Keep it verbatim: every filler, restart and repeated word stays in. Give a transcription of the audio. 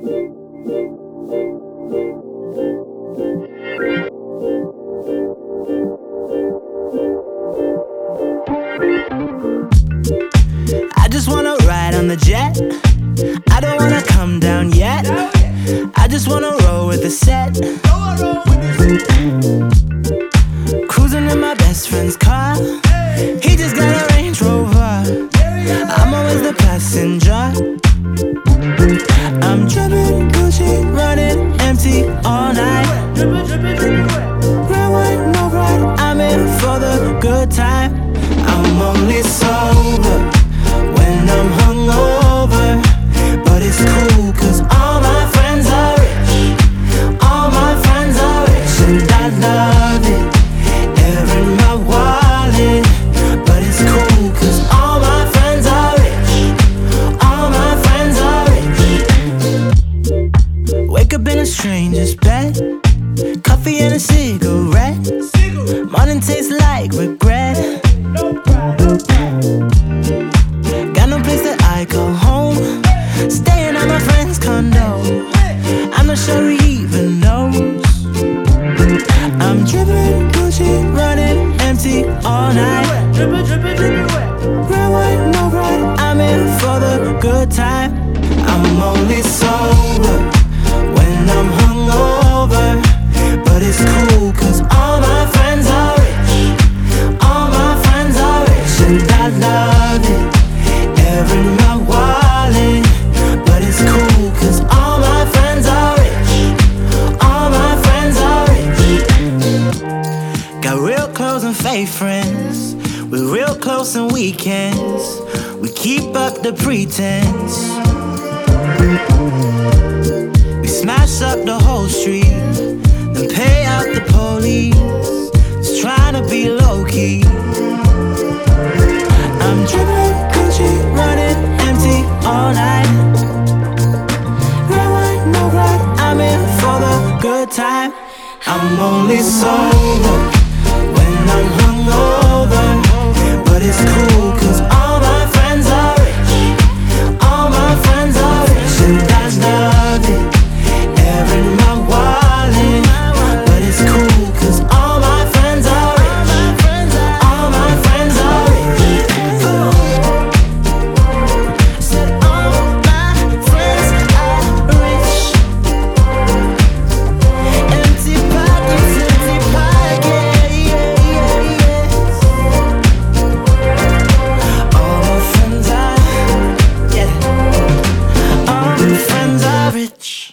I just wanna ride on the jet. I don't wanna come down yet. I just wanna roll with the set. Cruising in my best friend's car. He just got a Range Rover. I'm always the passenger. I'm dripping Gucci, running empty all night. Red, white, no pride. I'm in for the good time. I'm only sober when I'm hungover, but it's cool cause all my friends are rich. All my friends are rich and I love it. They're in my wallet, but it's cool cause all my friends are rich. All my friends are rich. Wake up in a stranger's bed, coffee and a cigarette. Morning tastes like regret. Got no place that I call home, staying at my friend's condo. I'm not sure he even knows. I'm dripping Gucci, running empty all night. Red, white, no pride. I'm in for the good time. I'm only sober when I'm hungover, but it's cool cause all my friends are rich. All my friends are rich and I love it. They're in my wallet, but it's cool cause all my friends are rich. All my friends are rich. Got real close and fake friends. We're real close on weekends. We keep up the pretense. We smash up the whole street, then pay out the police. Just trying to be low-key. I'm dripping Gucci, running empty all night. Red, white, no pride. I'm in for the good time. I'm only sober when I'm hungover, but it's cool cause all my friends are rich. All my friends are rich and I love it. They're in my wallet, but it's cool cause all my friends are rich. All my friends are rich. Said all my friends are rich. Empty pockets, empty pockets, yeah, yeah, yeah. All my friends are, yeah. All my friends are rich.